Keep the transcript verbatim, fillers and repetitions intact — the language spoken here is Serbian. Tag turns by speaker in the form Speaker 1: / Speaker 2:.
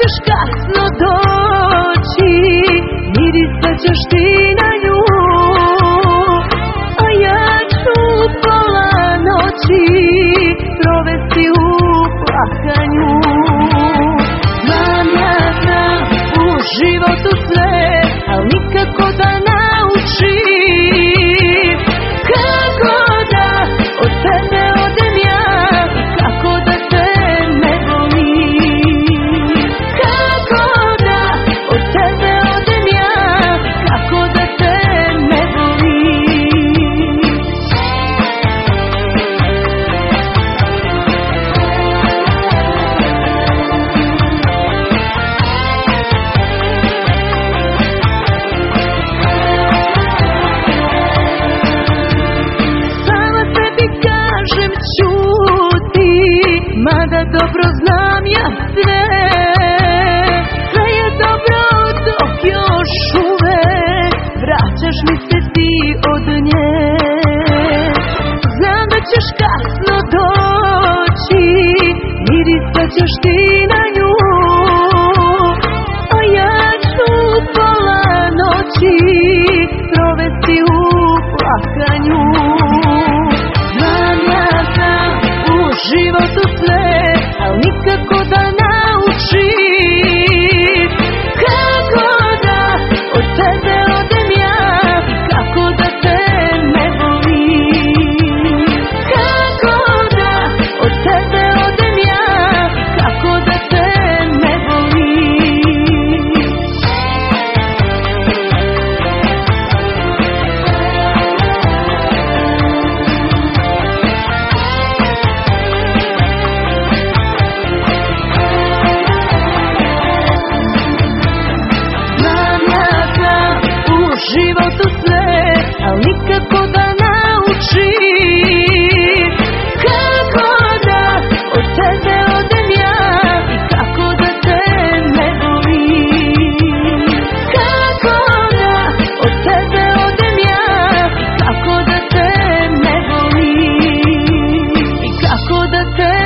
Speaker 1: ćeš kasno doći, mirisat ćeš ti na nju, a ja ću pola noći provesti u plakanju. Znam, ja znam u životu sve, al nikako da naučim kako da od tebe odem ja i kako da te ne volim. Kako da od tebe odem ja, kako da te ne volim. Sama sebi kažem ćuti, mada dobro znam ja sve. Sve je dobro dok još uvek vraćaš mi se ti od nje. Znam da ćeš kasno doći, mirisat ćeš ti na nju, a ja ću pola noći provesti u plakanju. Znam, ja znam u životu sve, al nikako da naučim kako da od tebe odem ja i kako da te ne volim. Kako da od tebe odem ja i kako da te ne volim. Znam, ja znam u životu sve, al nikako da naučim kako da od tebe odem ja i kako da te ne volim. Kako da od tebe odem ja i kako da te ne volim. I kako da te